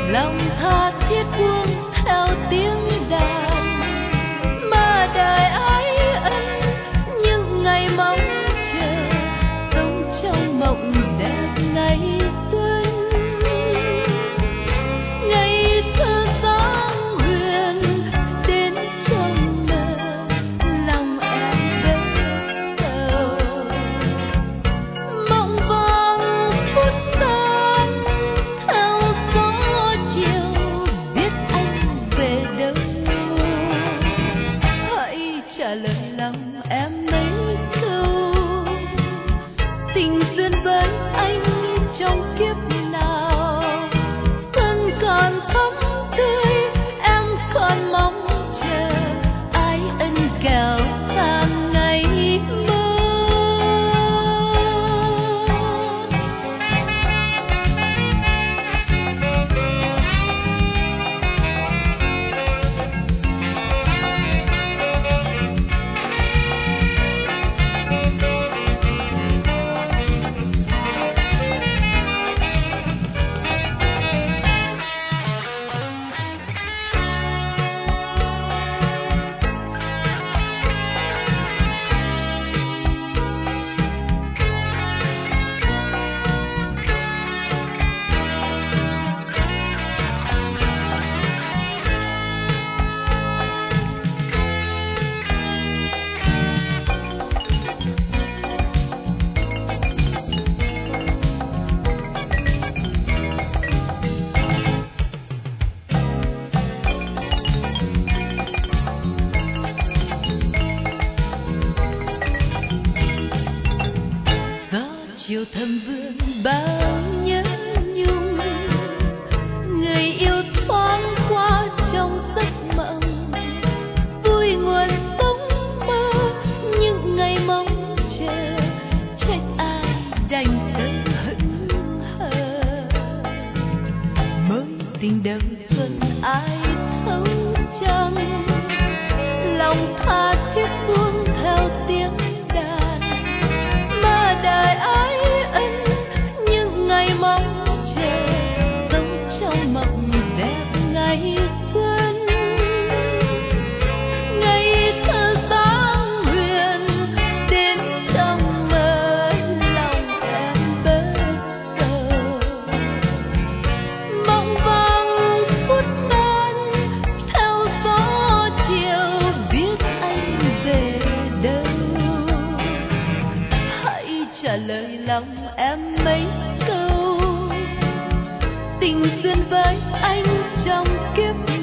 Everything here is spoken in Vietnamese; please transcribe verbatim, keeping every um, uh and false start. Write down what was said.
lòng tha thiết buông theo tiếng đàn, mà đời ái ân những ngày mong chờ, sống trong mộng đẹp ngày xuân. Ngày thơ sáng huyền đến trong mơ, lòng em đơn sầu. Mộng vàng phút tan theo gió chiều, biết anh về đâu. Hãy trả lời lòng em mấy câu, tình duyên với anh trong kiếp nào. Xuân còn thắm tươi, em còn mong chờ ái ân kẻo sang ngày mơ. Chiều thầm vương bao nhớ nhung, người yêu thoáng qua trong giấc mộng, vui nguồn sống mơ những ngày mong chờ, trách ai đành tơ hững hờ. Mơ tình đầu xuân ai thấu chẳng, lòng tha thiết buông theo tiếng đàn, mà đời ai mong chờ, sống trong mộng đẹp ngày xuân. Ngày thơ sáng huyền đến trong mơ, lòng em bớt sầu. Mộng vàng phút tan theo gió chiều, biết anh về đâu. Hãy trả lời lòng em mấy câu, tình duyên với anh trong kiếp